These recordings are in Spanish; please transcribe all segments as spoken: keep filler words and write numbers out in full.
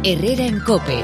Herrera en COPE.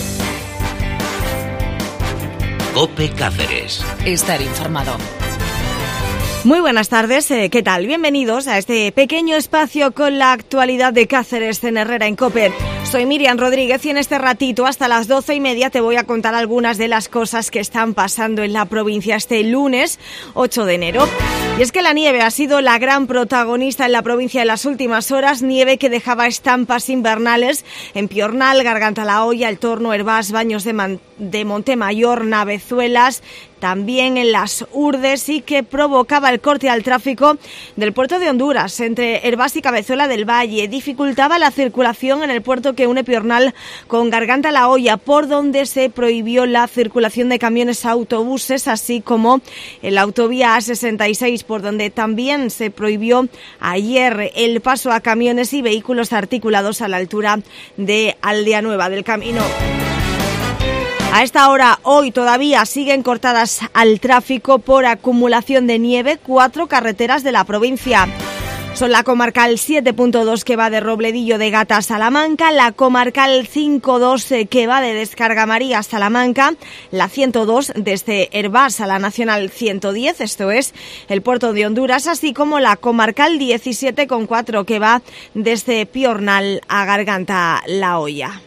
COPE Cáceres. Estar informado. Muy buenas tardes, eh, ¿qué tal? Bienvenidos a este pequeño espacio con la actualidad de Cáceres en Herrera en COPE. Soy Miriam Rodríguez y en este ratito hasta las doce y media te voy a contar algunas de las cosas que están pasando en la provincia este lunes ocho de enero. Y es que la nieve ha sido la gran protagonista en la provincia en las últimas horas, nieve que dejaba estampas invernales en Piornal, Garganta la Olla, El Torno, Hervás, Baños de, Man- de Montemayor, Navezuelas, también en las Urdes, y que provocaba el corte al tráfico del puerto de Honduras entre Hervás y Cabezuela del Valle. Dificultaba la circulación en el puerto que une Piornal con Garganta la Olla, por donde se prohibió la circulación de camiones a autobuses, así como en la autovía A sesenta y seis, por donde también se prohibió ayer el paso a camiones y vehículos articulados a la altura de Aldea Nueva del Camino. A esta hora, hoy todavía siguen cortadas al tráfico por acumulación de nieve cuatro carreteras de la provincia. Son la comarcal siete punto dos que va de Robledillo de Gata a Salamanca, la comarcal cinco punto dos que va de Descarga María a Salamanca, la ciento dos desde Hervás a la nacional ciento diez, esto es el puerto de Honduras, así como la comarcal diecisiete punto cuatro que va desde Piornal a Garganta la Olla.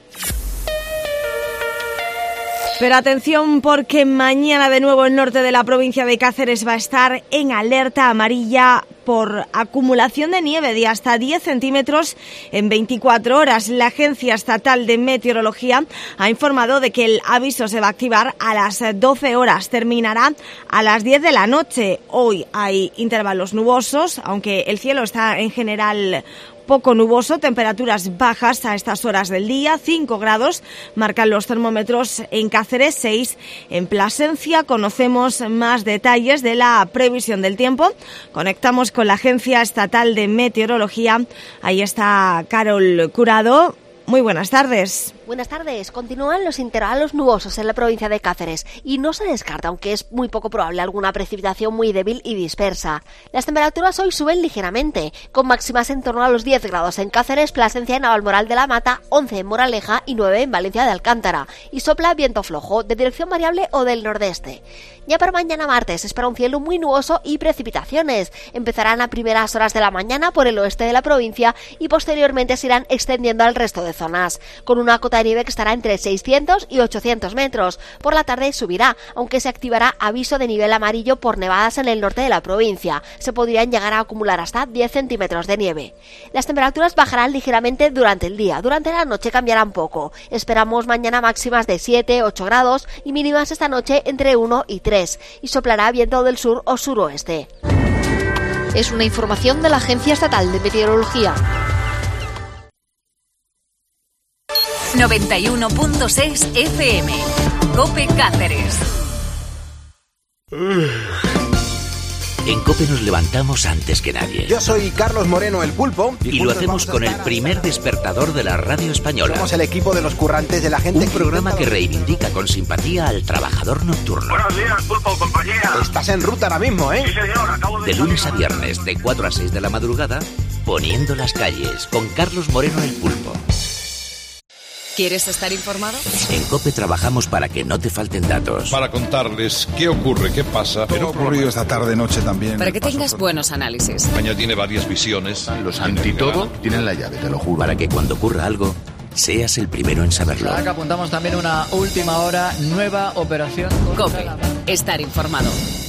Pero atención, porque mañana de nuevo el norte de la provincia de Cáceres va a estar en alerta amarilla por acumulación de nieve de hasta diez centímetros en veinticuatro horas. La Agencia Estatal de Meteorología ha informado de que el aviso se va a activar a las doce horas, terminará a las diez de la noche. Hoy hay intervalos nubosos, aunque el cielo está en general poco nuboso, temperaturas bajas a estas horas del día, cinco grados, marcan los termómetros en Cáceres, seis en Plasencia. Conocemos más detalles de la previsión del tiempo. Conectamos con la Agencia Estatal de Meteorología. Ahí está Carol Curado. Muy buenas tardes. Buenas tardes. Continúan los intervalos nubosos en la provincia de Cáceres y no se descarta, aunque es muy poco probable, alguna precipitación muy débil y dispersa. Las temperaturas hoy suben ligeramente, con máximas en torno a los diez grados en Cáceres, Plasencia y Navalmoral de la Mata, once en Moraleja y nueve en Valencia de Alcántara. Y sopla viento flojo, de dirección variable o del nordeste. Ya para mañana martes se espera un cielo muy nuboso y precipitaciones. Empezarán a primeras horas de la mañana por el oeste de la provincia y posteriormente se irán extendiendo al resto de zonas, con una cota de nieve que estará entre seiscientos y ochocientos metros. Por la tarde subirá, aunque se activará aviso de nivel amarillo por nevadas en el norte de la provincia. Se podrían llegar a acumular hasta diez centímetros de nieve. Las temperaturas bajarán ligeramente durante el día. Durante la noche cambiarán poco. Esperamos mañana máximas de siete, ocho grados y mínimas esta noche entre uno y tres. Y soplará viento del sur o suroeste. Es una información de la Agencia Estatal de Meteorología. noventa y uno punto seis F M. COPE Cáceres. En COPE nos levantamos antes que nadie. Yo soy Carlos Moreno, el Pulpo. Y, y lo hacemos con el primer despertador de la radio española. Somos el equipo de los currantes de la gente. Un que programa que reivindica con simpatía al trabajador nocturno. Buenos días, Pulpo, compañía. Estás en ruta ahora mismo, ¿eh? Sí, señor, acabo de... De lunes a viernes, de cuatro a seis de la madrugada, poniendo las calles, con Carlos Moreno, el Pulpo. ¿Quieres estar informado? En COPE trabajamos para que no te falten datos. Para contarles qué ocurre, qué pasa. Pero ha ocurrido esta tarde, noche también. Para que tengas buenos análisis. España tiene varias visiones. Los antitodo tienen la llave, te lo juro. Para que cuando ocurra algo, seas el primero en saberlo. Ahora que apuntamos también una última hora, nueva operación. COPE. Estar informado.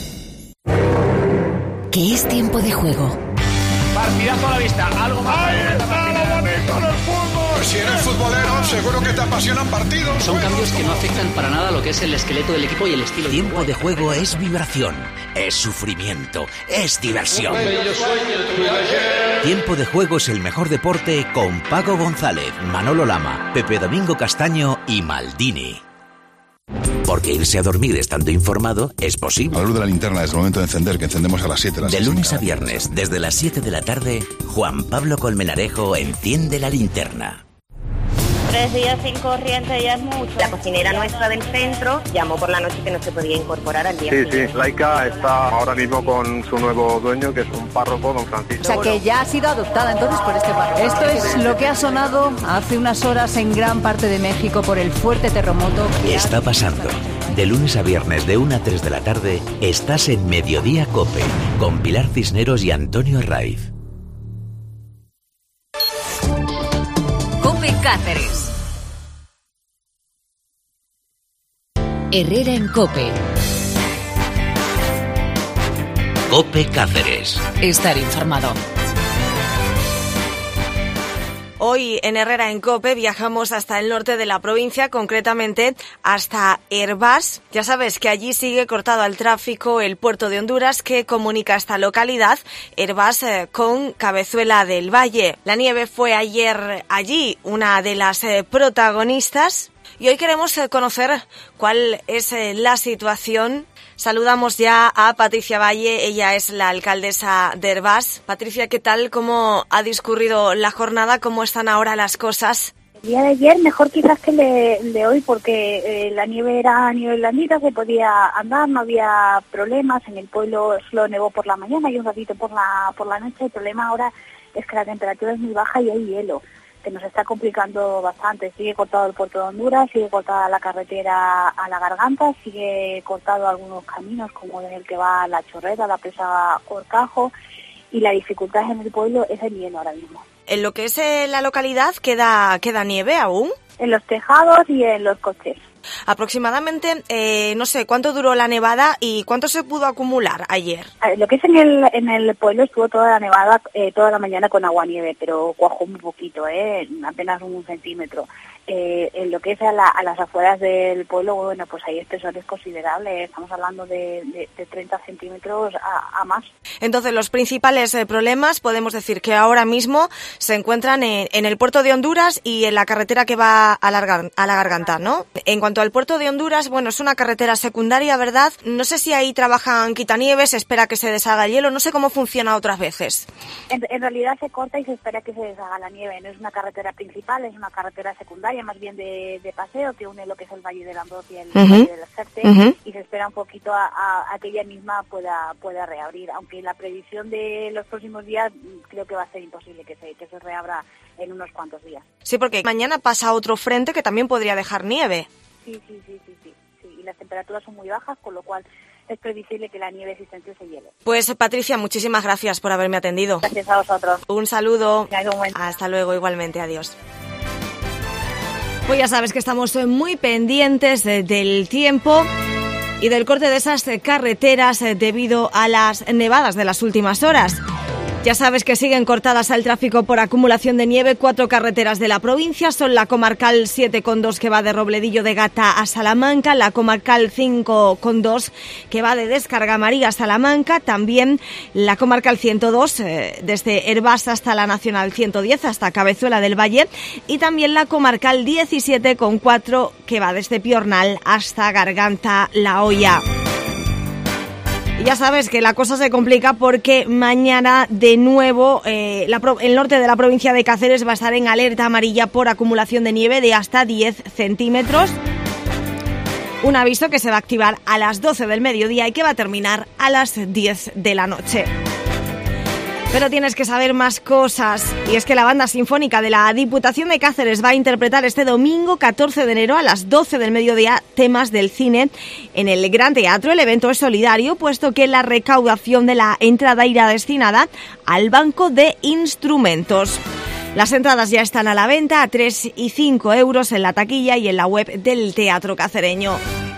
¿Qué es tiempo de juego? Partidazo a la vista. Algo más. ¡Ahí está lo bonito del fútbol! Si eres futbolero, seguro que te apasionan partidos. Son cambios que no afectan para nada lo que es el esqueleto del equipo y el estilo. Tiempo de juego es vibración, es sufrimiento, es diversión. Tiempo de juego es el mejor deporte con Paco González, Manolo Lama, Pepe Domingo Castaño y Maldini. Porque irse a dormir estando informado es posible. A la luz de la linterna es el momento de encender, que encendemos a las siete. De lunes a viernes, desde las siete de la tarde, Juan Pablo Colmenarejo enciende la linterna. Tres días sin corriente ya es mucho. La cocinera nuestra del centro llamó por la noche que no se podía incorporar al día Sí, siguiente. sí, Laika está ahora mismo con su nuevo dueño, que es un párroco, don Francisco. O sea, que ya ha sido adoptada entonces por este párroco. Esto es lo que ha sonado hace unas horas en gran parte de México por el fuerte terremoto. Está pasando. De lunes a viernes de una a tres de la tarde, estás en Mediodía COPE, con Pilar Cisneros y Antonio Raiz. COPE Cáceres. Herrera en COPE. COPE Cáceres. Estar informado. Hoy en Herrera en COPE viajamos hasta el norte de la provincia, concretamente hasta Hervás. Ya sabes que allí sigue cortado al tráfico el puerto de Honduras que comunica esta localidad, Hervás, eh, con Cabezuela del Valle. La nieve fue ayer allí una de las eh, protagonistas y hoy queremos eh, conocer cuál es eh, la situación. Saludamos ya a Patricia Valle, ella es la alcaldesa de Hervás. Patricia, ¿qué tal? ¿Cómo ha discurrido la jornada? ¿Cómo están ahora las cosas? El día de ayer mejor quizás que el de, el de hoy porque eh, la nieve era nieve blandita, se podía andar, no había problemas. En el pueblo solo nevó por la mañana y un ratito por la, por la noche. El problema ahora es que la temperatura es muy baja y hay hielo, que nos está complicando bastante. Sigue cortado el puerto de Honduras, sigue cortada la carretera a la Garganta, sigue cortado algunos caminos como el que va a la Chorrera, la presa Horcajo, y la dificultad en el pueblo es el hielo ahora mismo. En lo que es eh, la localidad, ¿queda, queda nieve aún? En los tejados y en los coches. Aproximadamente, eh, no sé, ¿cuánto duró la nevada y cuánto se pudo acumular ayer? Lo que es en el en el pueblo estuvo toda la nevada, eh, toda la mañana con agua-nieve, pero cuajó muy poquito, eh, apenas un centímetro. Eh, en lo que es a, la, a las afueras del pueblo, bueno, pues hay espesores considerables, estamos hablando de, de, de treinta centímetros a, a más. Entonces, los principales eh, problemas, podemos decir que ahora mismo se encuentran en, en el puerto de Honduras y en la carretera que va a la, a la Garganta, ¿no? En cuanto al puerto de Honduras, bueno, es una carretera secundaria, ¿verdad? No sé si ahí trabajan quitanieves, se espera que se deshaga el hielo, no sé cómo funciona otras veces. En, en realidad se corta y se espera que se deshaga la nieve, no es una carretera principal, es una carretera secundaria, más bien de, de paseo, que une lo que es el Valle del Andós y el uh-huh. Valle del Acerte, uh-huh. y se espera un poquito a, a, a que ella misma pueda pueda reabrir, aunque la previsión de los próximos días creo que va a ser imposible que se, que se reabra en unos cuantos días. Sí, porque mañana pasa otro frente que también podría dejar nieve. Sí, sí, sí, sí, sí, sí, y las temperaturas son muy bajas, con lo cual es previsible que la nieve existente se hiele. Pues Patricia, muchísimas gracias por haberme atendido. Gracias a vosotros. Un saludo. Hasta luego, igualmente, adiós. Pues ya sabes que estamos muy pendientes de, del tiempo y del corte de esas carreteras debido a las nevadas de las últimas horas. Ya sabes que siguen cortadas al tráfico por acumulación de nieve cuatro carreteras de la provincia. Son la comarcal siete coma dos que va de Robledillo de Gata a Salamanca, la comarcal cinco coma dos que va de Descarga María a Salamanca, también la comarcal ciento dos eh, desde Hervás hasta la nacional ciento diez hasta Cabezuela del Valle y también la comarcal diecisiete coma cuatro que va desde Piornal hasta Garganta La Hoya. Y ya sabes que la cosa se complica porque mañana de nuevo eh, la, el norte de la provincia de Cáceres va a estar en alerta amarilla por acumulación de nieve de hasta diez centímetros. Un aviso que se va a activar a las doce del mediodía y que va a terminar a las diez de la noche. Pero tienes que saber más cosas, y es que la Banda Sinfónica de la Diputación de Cáceres va a interpretar este domingo catorce de enero a las doce del mediodía temas del cine en el Gran Teatro. El evento es solidario, puesto que la recaudación de la entrada irá destinada al Banco de Instrumentos. Las entradas ya están a la venta a tres y cinco euros en la taquilla y en la web del Teatro Cacereño.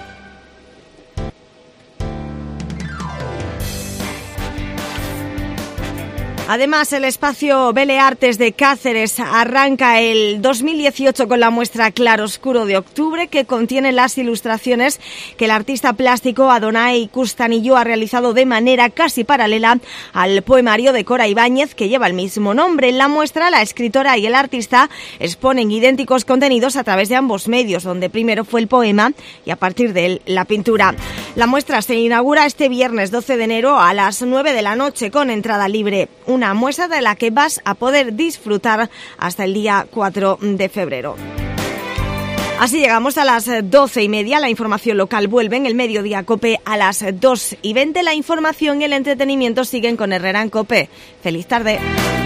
Además, el espacio Belle Artes de Cáceres arranca el dos mil dieciocho con la muestra Claroscuro de Octubre, que contiene las ilustraciones que el artista plástico Adonai Custanillo ha realizado de manera casi paralela al poemario de Cora Ibáñez, que lleva el mismo nombre. En la muestra, la escritora y el artista exponen idénticos contenidos a través de ambos medios, donde primero fue el poema y a partir de él la pintura. La muestra se inaugura este viernes doce de enero a las nueve de la noche con entrada libre. Una muestra de la que vas a poder disfrutar hasta el día cuatro de febrero. Así llegamos a las doce y media, la información local vuelve en el Mediodía COPE a las dos y veinte, la información y el entretenimiento siguen con Herrera en COPE. ¡Feliz tarde!